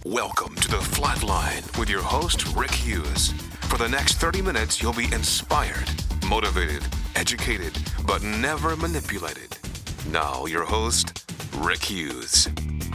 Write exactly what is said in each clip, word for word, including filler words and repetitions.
Welcome to The Flatline with your host, Rick Hughes. For the next thirty minutes, you'll be inspired, motivated, educated, but never manipulated. Now, your host, Rick Hughes.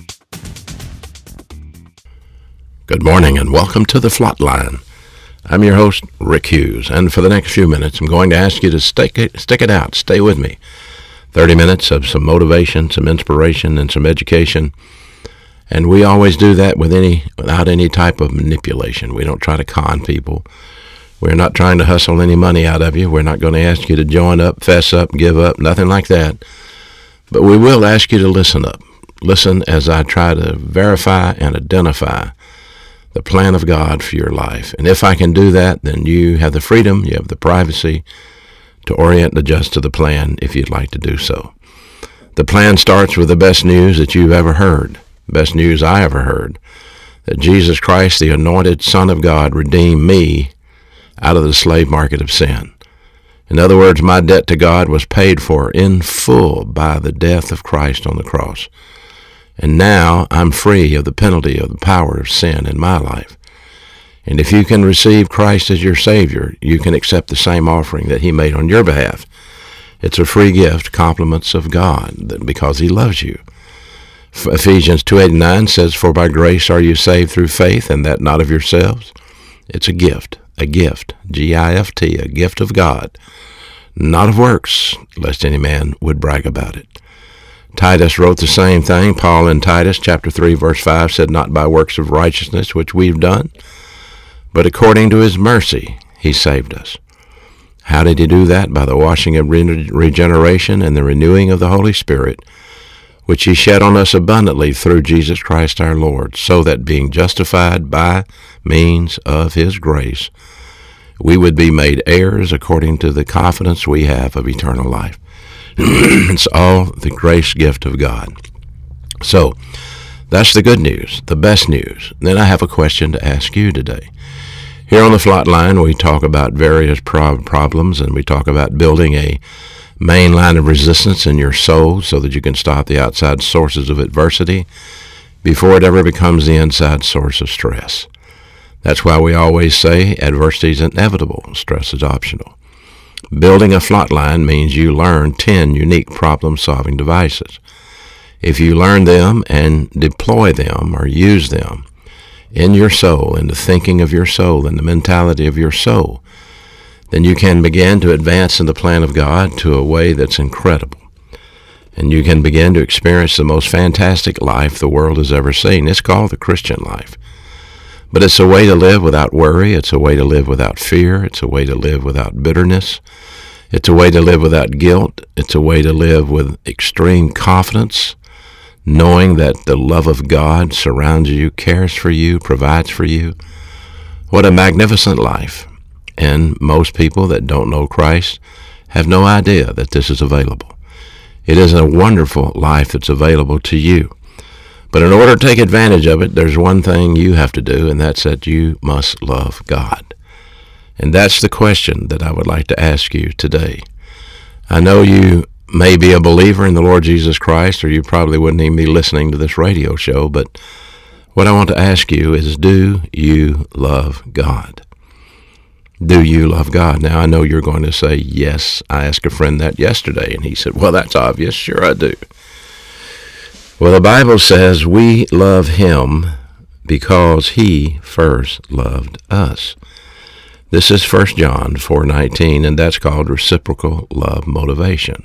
Good morning and welcome to The Flatline. I'm your host, Rick Hughes, and for the next few minutes, I'm going to ask you to stick it, stick it out, stay with me. thirty minutes of some motivation, some inspiration, and some education. And we always do that with any, without any type of manipulation. We don't try to con people. We're not trying to hustle any money out of you. We're not going to ask you to join up, fess up, give up, nothing like that. But we will ask you to listen up. Listen as I try to verify and identify the plan of God for your life. And if I can do that, then you have the freedom, you have the privacy to orient and adjust to the plan if you'd like to do so. The plan starts with the best news that you've ever heard. Best news I ever heard, that Jesus Christ, the anointed Son of God, redeemed me out of the slave market of sin. In other words, my debt to God was paid for in full by the death of Christ on the cross. And now I'm free of the penalty of the power of sin in my life. And if you can receive Christ as your Savior, you can accept the same offering that He made on your behalf. It's a free gift, compliments of God, because He loves you. Ephesians two eight and nine says, "For by grace are you saved through faith, and that not of yourselves." It's a gift, a gift, G I F T, a gift of God, not of works, lest any man would brag about it. Titus wrote the same thing. Paul in Titus chapter three, verse five said, "Not by works of righteousness which we've done, but according to His mercy He saved us." How did He do that? By the washing of re- regeneration and the renewing of the Holy Spirit, which He shed on us abundantly through Jesus Christ our Lord, so that being justified by means of His grace, we would be made heirs according to the confidence we have of eternal life. It's all the grace gift of God. So, that's the good news, the best news. Then I have a question to ask you today. Here on the Flatline, we talk about various pro- problems, and we talk about building a main line of resistance in your soul so that you can stop the outside sources of adversity before it ever becomes the inside source of stress. That's why we always say adversity is inevitable, stress is optional. Building a Flatline means you learn ten unique problem-solving devices. If you learn them and deploy them or use them in your soul, in the thinking of your soul, in the mentality of your soul, then you can begin to advance in the plan of God to a way that's incredible. And you can begin to experience the most fantastic life the world has ever seen. It's called the Christian life. But it's a way to live without worry. It's a way to live without fear. It's a way to live without bitterness. It's a way to live without guilt. It's a way to live with extreme confidence, knowing that the love of God surrounds you, cares for you, provides for you. What a magnificent life. And most people that don't know Christ have no idea that this is available. It is a wonderful life that's available to you. But in order to take advantage of it, there's one thing you have to do, and that's that you must love God. And that's the question that I would like to ask you today. I know you may be a believer in the Lord Jesus Christ, or you probably wouldn't even be listening to this radio show, but what I want to ask you is, do you love God? Do you love God? Now, I know you're going to say, yes. I asked a friend that yesterday, and he said, well, that's obvious. Sure, I do. Well, the Bible says we love Him because He first loved us. This is First John four nineteen, and that's called reciprocal love motivation.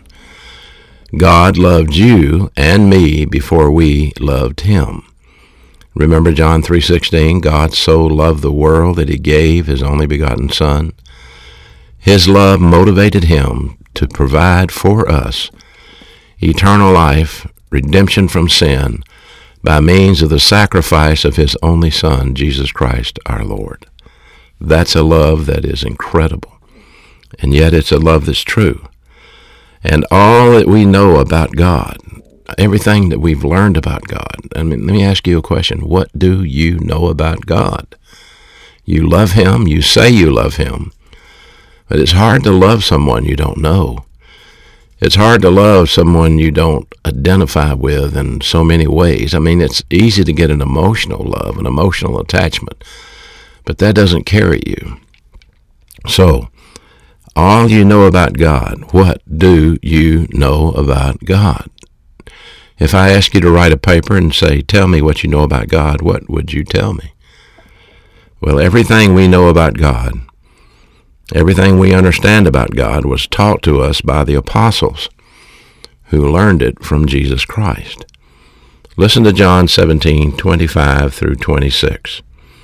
God loved you and me before we loved Him. Remember John three sixteen, God so loved the world that He gave His only begotten Son. His love motivated Him to provide for us eternal life, redemption from sin, by means of the sacrifice of His only Son, Jesus Christ our Lord. That's a love that is incredible, and yet it's a love that's true. And all that we know about God, everything that we've learned about God. I mean, let me ask you a question. What do you know about God? You love Him. You say you love Him. But it's hard to love someone you don't know. It's hard to love someone you don't identify with in so many ways. I mean, it's easy to get an emotional love, an emotional attachment, but that doesn't carry you. So, all you know about God, what do you know about God? If I ask you to write a paper and say, tell me what you know about God, what would you tell me? Well, everything we know about God, everything we understand about God was taught to us by the apostles who learned it from Jesus Christ. Listen to John seventeen, twenty-five through twenty-six.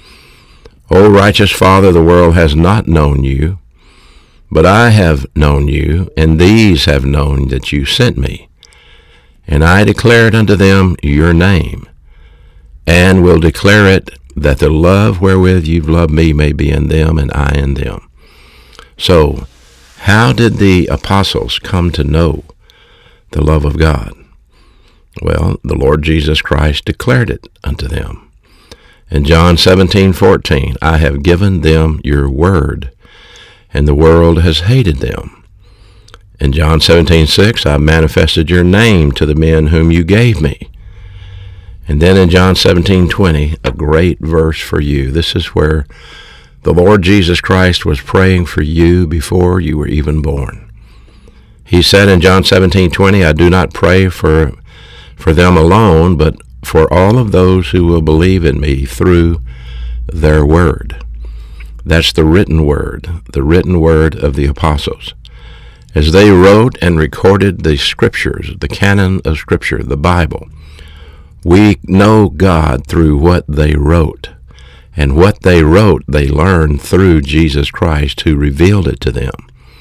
O righteous Father, the world has not known you, but I have known you, and these have known that you sent me. And I declared unto them your name, and will declare it, that the love wherewith you've loved me may be in them, and I in them. So, how did the apostles come to know the love of God? Well, the Lord Jesus Christ declared it unto them. In John seventeen, fourteen, I have given them your word, and the world has hated them. In John seventeen, six, I manifested your name to the men whom you gave me. And then in John seventeen, twenty, a great verse for you. This is where the Lord Jesus Christ was praying for you before you were even born. He said in John seventeen, twenty, I do not pray for, for them alone, but for all of those who will believe in me through their word. That's the written word, the written word of the apostles. As they wrote and recorded the scriptures, the canon of Scripture, the Bible, we know God through what they wrote. And what they wrote, they learned through Jesus Christ, who revealed it to them.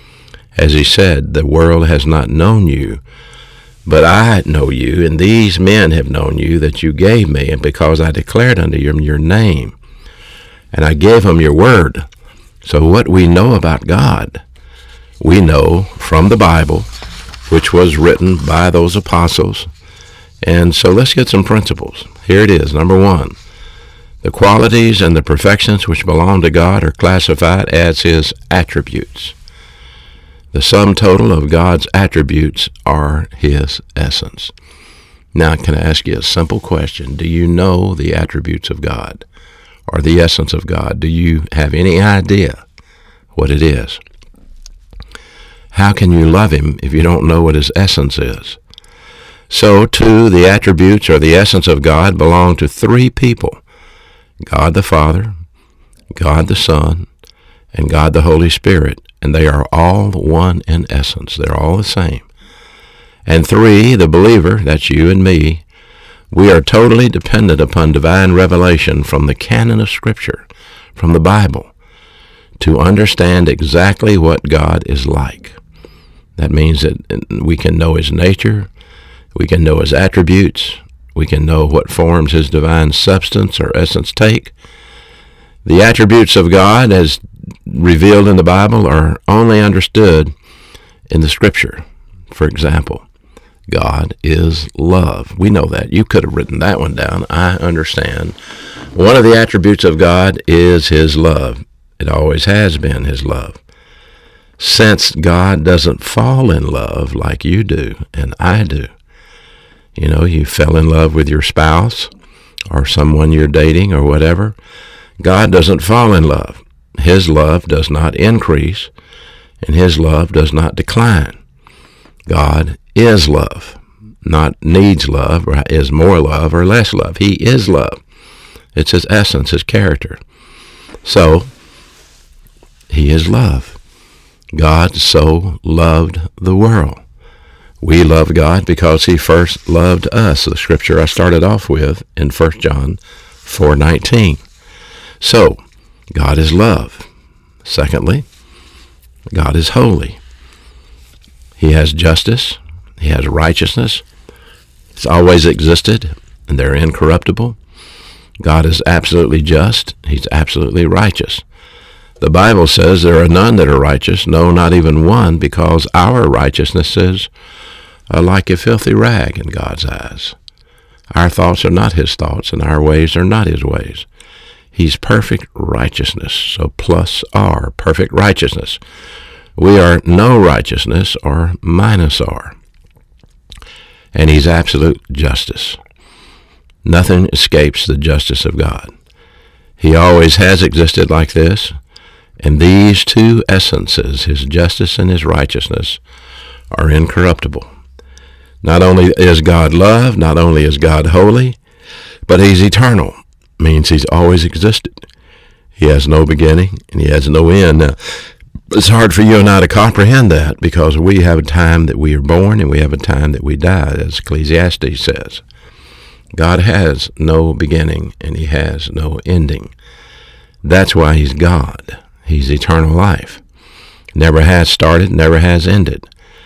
As he said, the world has not known you, but I know you, and these men have known you, that you gave me, and because I declared unto them your name, and I gave them your word. So what we know about God, we know from the Bible, which was written by those apostles. And so let's get some principles. Here it is. Number one, the qualities and the perfections which belong to God are classified as his attributes. The sum total of God's attributes are his essence. Now, can I ask you a simple question? Do you know the attributes of God or the essence of God? Do you have any idea what it is? How can you love him if you don't know what his essence is? So, too, the attributes or the essence of God belong to three people: God the Father, God the Son, and God the Holy Spirit. And they are all one in essence. They're all the same. And three, the believer, that's you and me, we are totally dependent upon divine revelation from the canon of Scripture, from the Bible, to understand exactly what God is like. That means that we can know his nature, we can know his attributes, we can know what forms his divine substance or essence take. The attributes of God, as revealed in the Bible, are only understood in the Scripture. For example, God is love. We know that. You could have written that one down. I understand. One of the attributes of God is his love. It always has been his love. Since God doesn't fall in love like you do and I do. You know, you fell in love with your spouse or someone you're dating or whatever. God doesn't fall in love. His love does not increase, and his love does not decline. God is love, not needs love, or is more love or less love. He is love. It's his essence, his character. So, he is love. God so loved the world. We love God because he first loved us. The scripture I started off with in First John four nineteen. So, God is love. Secondly, God is holy. He has justice. He has righteousness. It's always existed, and they're incorruptible. God is absolutely just. He's absolutely righteous. The Bible says there are none that are righteous, no, not even one, because our righteousnesses are like a filthy rag in God's eyes. Our thoughts are not his thoughts, and our ways are not his ways. He's perfect righteousness, so plus R, perfect righteousness. We are no righteousness or minus are. And he's absolute justice. Nothing escapes the justice of God. He always has existed like this, and these two essences, his justice and his righteousness, are incorruptible. Not only is God love, not only is God holy, but he's eternal. Means he's always existed. He has no beginning and he has no end. Now, it's hard for you and I to comprehend that because we have a time that we are born and we have a time that we die, as Ecclesiastes says. God has no beginning and he has no ending. That's why he's God. He's eternal life. Never has started, never has ended.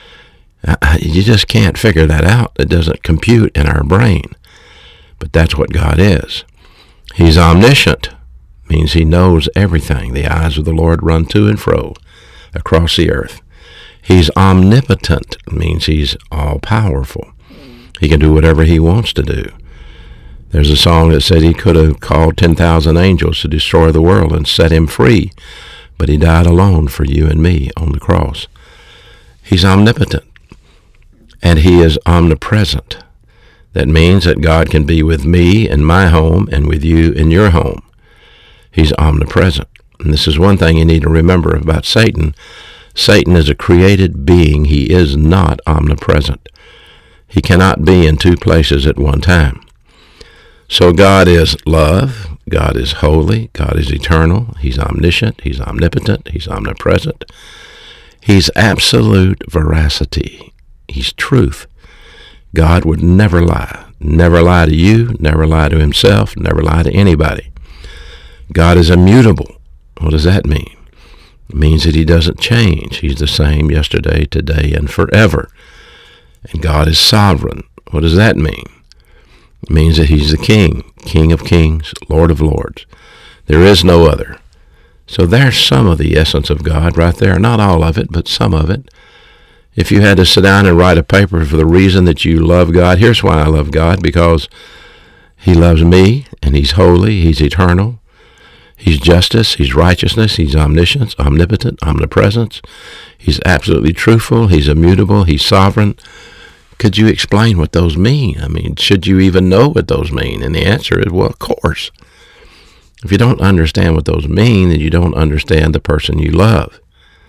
You just can't figure that out. It doesn't compute in our brain. But that's what God is. He's omniscient. Means he knows everything. The eyes of the Lord run to and fro across the earth. He's omnipotent. Means he's all-powerful. He can do whatever he wants to do. There's a song that said he could have called ten thousand angels to destroy the world and set him free, but he died alone for you and me on the cross. He's omnipotent, and he is omnipresent. That means that God can be with me in my home and with you in your home. He's omnipresent. And this is one thing you need to remember about Satan. Satan is a created being. He is not omnipresent. He cannot be in two places at one time. So God is love. God is holy. God is eternal. He's omniscient. He's omnipotent. He's omnipresent. He's absolute veracity. He's truth. God would never lie. Never lie to you, never lie to himself, never lie to anybody. God is immutable. What does that mean? It means that he doesn't change. He's the same yesterday, today, and forever. And God is sovereign. What does that mean? It means that he's the king, King of kings, Lord of lords. There is no other. So there's some of the essence of God right there. Not all of it, but some of it. If you had to sit down and write a paper for the reason that you love God, here's why I love God, because he loves me, and he's holy, he's eternal, he's justice, he's righteousness, he's omniscience, omnipotent, omnipresence, he's absolutely truthful, he's immutable, he's sovereign. Could you explain what those mean? I mean, should you even know what those mean? And the answer is, well, of course. If you don't understand what those mean, then you don't understand the person you love.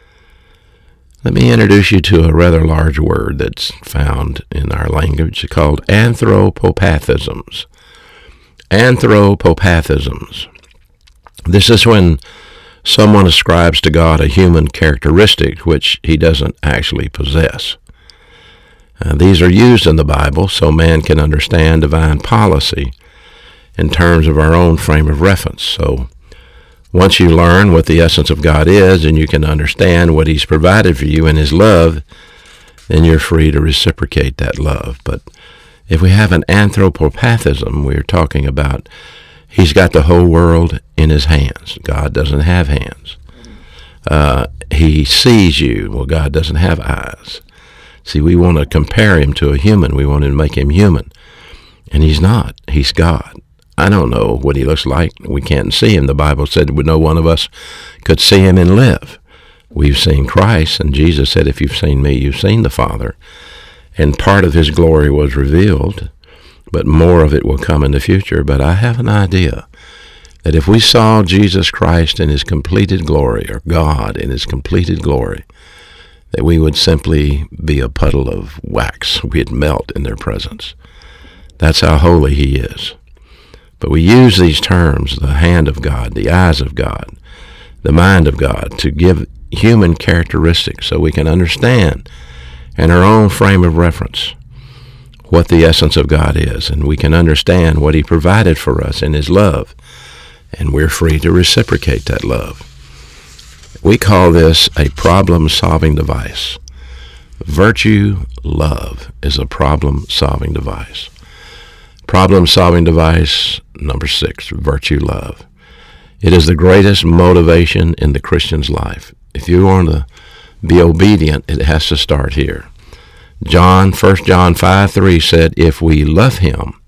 Let me introduce you to a rather large word that's found in our language called anthropopathisms. Anthropopathisms. This is when someone ascribes to God a human characteristic which he doesn't actually possess. Uh, these are used in the Bible so man can understand divine policy in terms of our own frame of reference. So once you learn what the essence of God is and you can understand what he's provided for you in his love, then you're free to reciprocate that love. But if we have an anthropopathism, we're talking about he's got the whole world in his hands. God doesn't have hands. Uh, he sees you. Well, God doesn't have eyes. See, we want to compare him to a human. We want to make him human. And he's not. He's God. I don't know what he looks like. We can't see him. The Bible said no one of us could see him and live. We've seen Christ, and Jesus said, if you've seen me, you've seen the Father. And part of his glory was revealed, but more of it will come in the future. But I have an idea that if we saw Jesus Christ in his completed glory, or God in his completed glory, that we would simply be a puddle of wax. We'd melt in their presence. That's how holy he is. But we use these terms, the hand of God, the eyes of God, the mind of God, to give human characteristics so we can understand in our own frame of reference what the essence of God is, and we can understand what he provided for us in his love, and we're free to reciprocate that love. We call this a problem-solving device. Virtue love is a problem-solving device. Problem-solving device number six, virtue love. It is the greatest motivation in the Christian's life. If you want to be obedient, it has to start here. John, First John five three said, if we love him,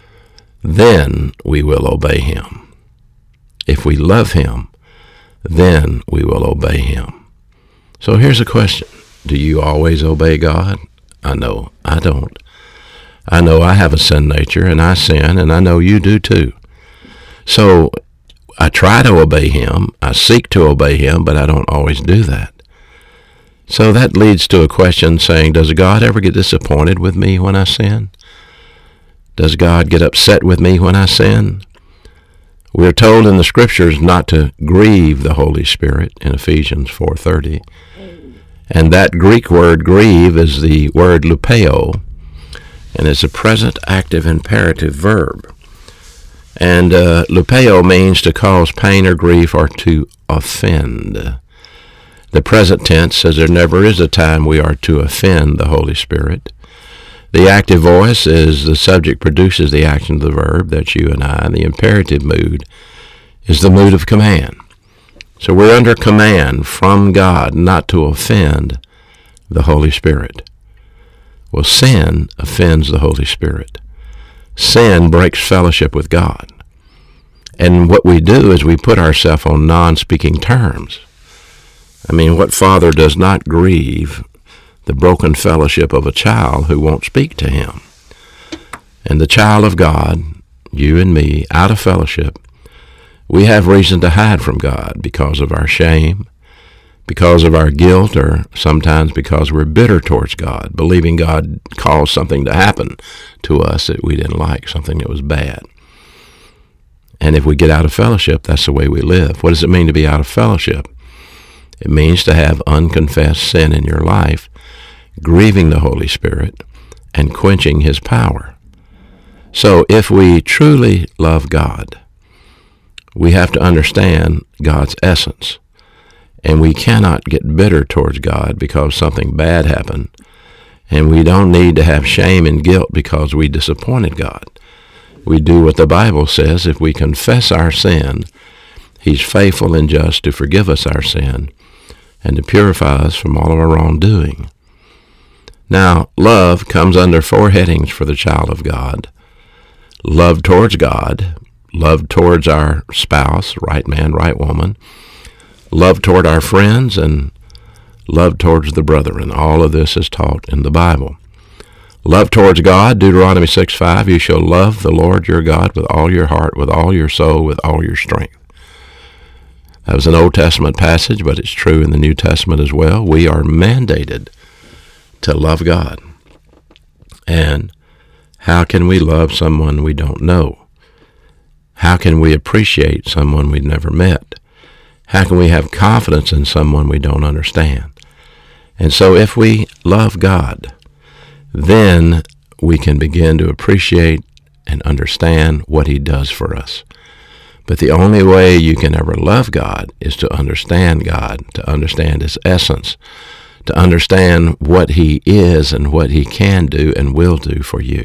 then we will obey him. If we love him, then we will obey him. So here's a question. Do you always obey God? I know I don't. I know I have a sin nature, and I sin, and I know you do too. So I try to obey him. I seek to obey him, but I don't always do that. So that leads to a question saying, does God ever get disappointed with me when I sin? Does God get upset with me when I sin? We're told in the Scriptures not to grieve the Holy Spirit in Ephesians four thirty. And that Greek word grieve is the word lupeo, and it's a present active imperative verb. And uh, lupeo means to cause pain or grief or to offend. The present tense says there never is a time we are to offend the Holy Spirit. The active voice is the subject produces the action of the verb, that's you and I. The imperative mood is the mood of command. So we're under command from God not to offend the Holy Spirit. Well, sin offends the Holy Spirit. Sin breaks fellowship with God. And what we do is we put ourselves on non-speaking terms. I mean, what father does not grieve the broken fellowship of a child who won't speak to him? And the child of God, you and me, out of fellowship, we have reason to hide from God because of our shame, because of our guilt, or sometimes because we're bitter towards God, believing God caused something to happen to us that we didn't like, something that was bad. And if we get out of fellowship, that's the way we live. What does it mean to be out of fellowship? It means to have unconfessed sin in your life, grieving the Holy Spirit, and quenching his power. So if we truly love God, we have to understand God's essence. And we cannot get bitter towards God because something bad happened. And we don't need to have shame and guilt because we disappointed God. We do what the Bible says. If we confess our sin, he's faithful and just to forgive us our sin and to purify us from all of our wrongdoing. Now, love comes under four headings for the child of God. Love towards God, love towards our spouse, right man, right woman, love toward our friends, and love towards the brethren. All of this is taught in the Bible. Love towards God, Deuteronomy six five, you shall love the Lord your God with all your heart, with all your soul, with all your strength. That was an Old Testament passage, but it's true in the New Testament as well. We are mandated to love God. And how can we love someone we don't know? How can we appreciate someone we've never met? How can we have confidence in someone we don't understand? And so if we love God, then we can begin to appreciate and understand what he does for us. But the only way you can ever love God is to understand God, to understand his essence, to understand what he is and what he can do and will do for you.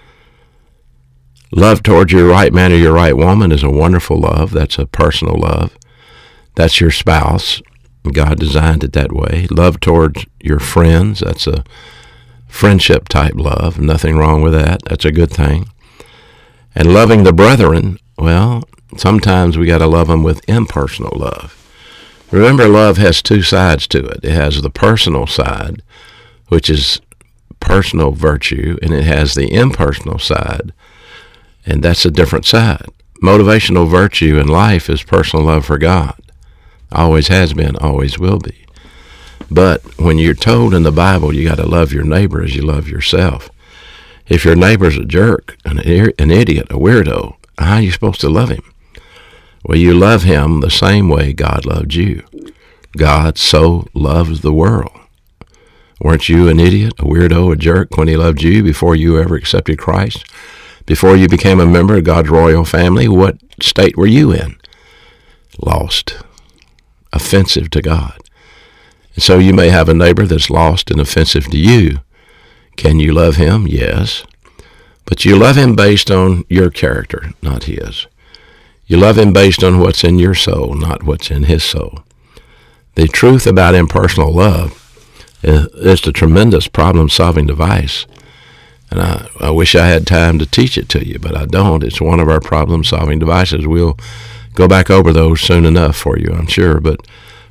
Love towards your right man or your right woman is a wonderful love. That's a personal love. That's your spouse. God designed it that way. Love towards your friends. That's a friendship type love. Nothing wrong with that. That's a good thing. And loving the brethren, well, sometimes we got to love them with impersonal love. Remember, love has two sides to it. It has the personal side, which is personal virtue, and it has the impersonal side, and that's a different side. Motivational virtue in life is personal love for God. Always has been, always will be. But when you're told in the Bible you got to love your neighbor as you love yourself, if your neighbor's a jerk, an, an idiot, a weirdo, how are you supposed to love him? Well, you love him the same way God loved you. God so loves the world. Weren't you an idiot, a weirdo, a jerk when he loved you before you ever accepted Christ? Before you became a member of God's royal family, what state were you in? Lost. Offensive to God. And so you may have a neighbor that's lost and offensive to you. Can you love him? Yes. But you love him based on your character, not his. You love him based on what's in your soul, not what's in his soul. The truth about impersonal love is a tremendous problem-solving device. And I, I wish I had time to teach it to you, but I don't. It's one of our problem-solving devices. We'll go back over those soon enough for you, I'm sure. But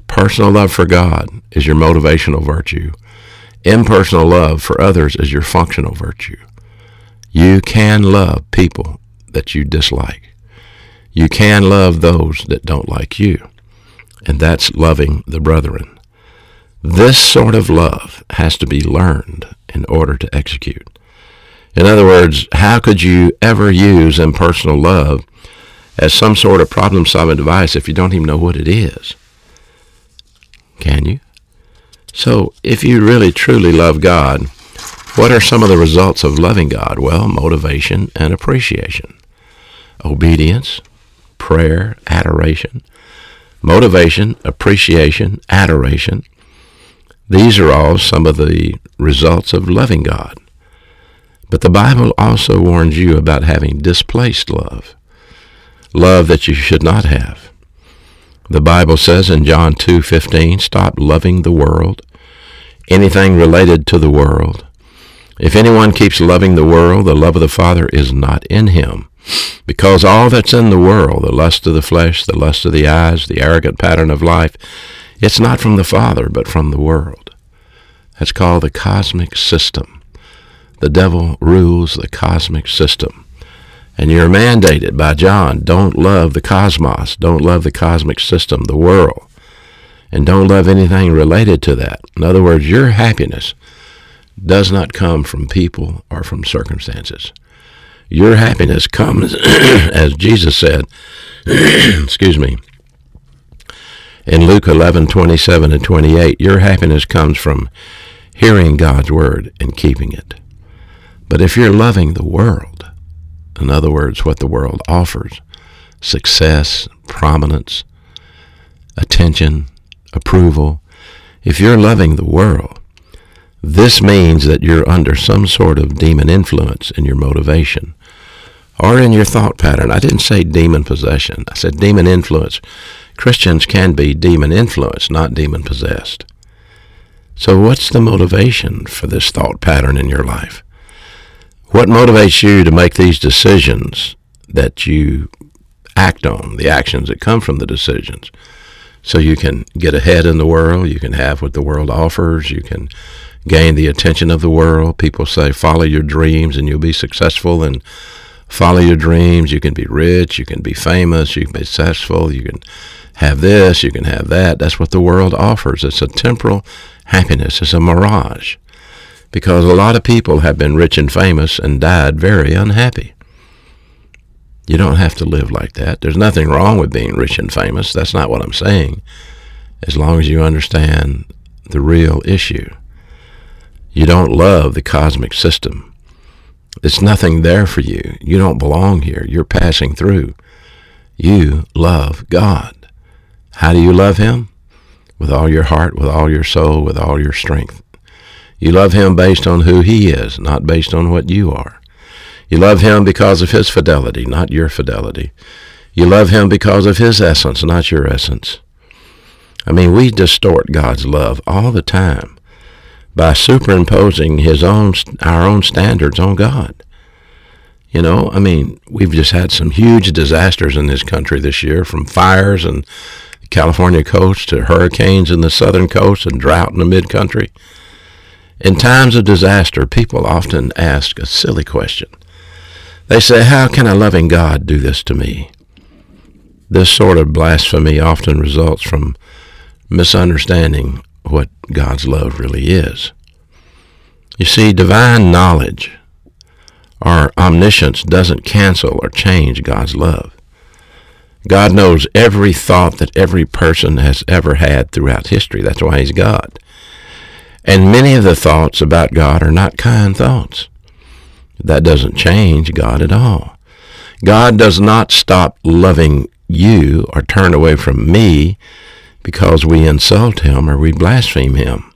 Personal love for God is your motivational virtue. Impersonal love for others is your functional virtue. You can love people that you dislike. You can love those that don't like you. And that's loving the brethren. This sort of love has to be learned in order to execute. In other words, how could you ever use impersonal love as some sort of problem-solving device if you don't even know what it is? Can you? So if you really truly love God, what are some of the results of loving God? Well, motivation and appreciation, obedience, prayer, adoration, motivation, appreciation, adoration. These are all some of the results of loving God. But the Bible also warns you about having displaced love, love that you should not have. The Bible says in John two fifteen, stop loving the world, anything related to the world. If anyone keeps loving the world, the love of the Father is not in him. Because all that's in the world, the lust of the flesh, the lust of the eyes, the arrogant pattern of life, it's not from the Father, but from the world. That's called the cosmic system. The devil rules the cosmic system. And you're mandated by John, don't love the cosmos, don't love the cosmic system, the world, and don't love anything related to that. In other words, your happiness does not come from people or from circumstances. Your happiness comes, as Jesus said, excuse me, in Luke eleven twenty-seven and twenty-eight, your happiness comes from hearing God's word and keeping it. But if you're loving the world, in other words, what the world offers, success, prominence, attention, approval, if you're loving the world, this means that you're under some sort of demon influence in your motivation or in your thought pattern. I didn't say demon possession. I said demon influence. Christians can be demon influenced, not demon possessed. So what's the motivation for this thought pattern in your life? What motivates you to make these decisions that you act on, the actions that come from the decisions? So you can get ahead in the world, you can have what the world offers, you can gain the attention of the world. People say, follow your dreams and you'll be successful, and follow your dreams. You can be rich, you can be famous, you can be successful, you can have this, you can have that. That's what the world offers. It's a temporal happiness. It's a mirage. Because a lot of people have been rich and famous and died very unhappy. You don't have to live like that. There's nothing wrong with being rich and famous. That's not what I'm saying. As long as you understand the real issue. You don't love the cosmic system. There's nothing there for you. You don't belong here. You're passing through. You love God. How do you love him? With all your heart, with all your soul, with all your strength. You love him based on who he is, not based on what you are. You love him because of his fidelity, not your fidelity. You love him because of his essence, not your essence. I mean, we distort God's love all the time by superimposing his own, our own standards on God. You know, I mean, we've just had some huge disasters in this country this year, from fires in the California coast to hurricanes in the southern coast and drought in the mid-country. In times of disaster, people often ask a silly question. They say, how can a loving God do this to me? This sort of blasphemy often results from misunderstanding what God's love really is. You see, divine knowledge or omniscience doesn't cancel or change God's love. God knows every thought that every person has ever had throughout history. That's why he's God. And many of the thoughts about God are not kind thoughts. That doesn't change God at all. God does not stop loving you or turn away from me because we insult him or we blaspheme him.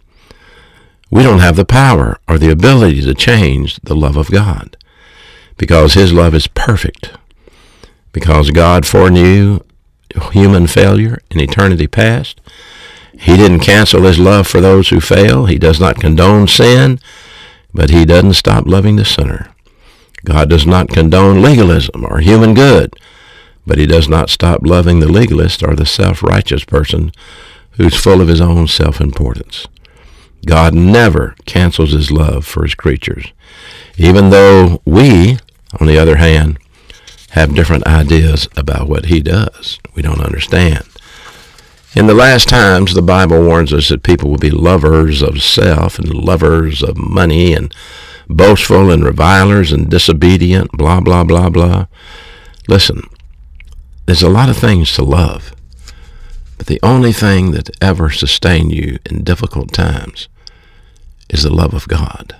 We don't have the power or the ability to change the love of God because his love is perfect. Because God foreknew human failure in eternity past, he didn't cancel his love for those who fail. He does not condone sin, but he doesn't stop loving the sinner. God does not condone legalism or human good, but he does not stop loving the legalist or the self-righteous person who's full of his own self-importance. God never cancels his love for his creatures, even though we, on the other hand, have different ideas about what he does. We don't understand. In the last times, the Bible warns us that people will be lovers of self and lovers of money and boastful and revilers and disobedient, blah, blah, blah, blah. Listen, there's a lot of things to love, but the only thing that ever sustains you in difficult times is the love of God.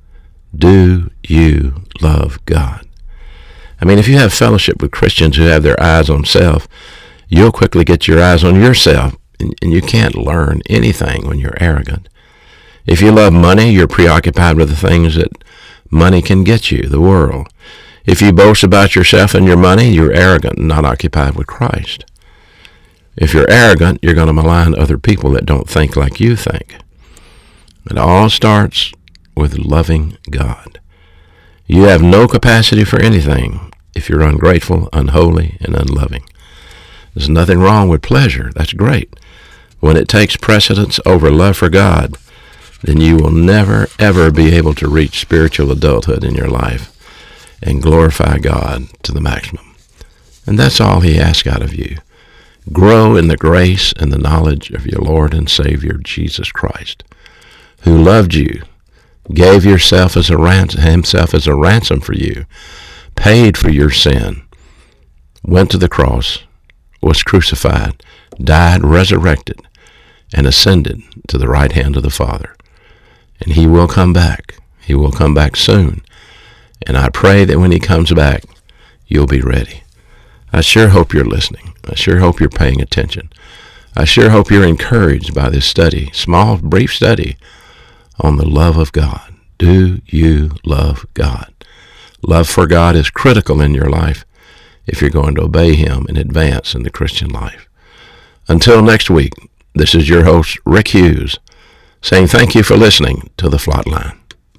Do you love God? I mean, if you have fellowship with Christians who have their eyes on self, you'll quickly get your eyes on yourself, and, and you can't learn anything when you're arrogant. If you love money, you're preoccupied with the things that money can get you, the world. If you boast about yourself and your money, you're arrogant and not occupied with Christ. If you're arrogant, you're going to malign other people that don't think like you think. It all starts with loving God. You have no capacity for anything if you're ungrateful, unholy, and unloving. There's nothing wrong with pleasure. That's great. When it takes precedence over love for God, then you will never, ever be able to reach spiritual adulthood in your life and glorify God to the maximum. And that's all he asks out of you. Grow in the grace and the knowledge of your Lord and Savior, Jesus Christ, who loved you, gave yourself as a ransom, himself as a ransom for you, paid for your sin, went to the cross, was crucified, died, resurrected, and ascended to the right hand of the Father. And he will come back. He will come back soon. And I pray that when he comes back, you'll be ready. I sure hope you're listening. I sure hope you're paying attention. I sure hope you're encouraged by this study, small, brief study on the love of God. Do you love God? Love for God is critical in your life if you're going to obey him and advance in the Christian life. Until next week, this is your host, Rick Hughes, saying thank you for listening to The Flatline.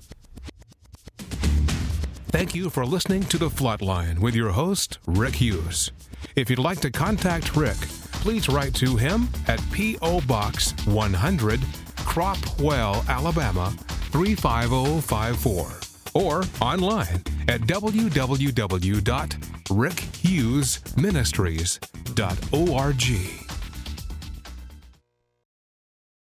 Thank you for listening to The Flatline with your host, Rick Hughes. If you'd like to contact Rick, please write to him at P O. Box one hundred, Cropwell, Alabama three five zero five four, or online at w w w dot rick hughes ministries dot org.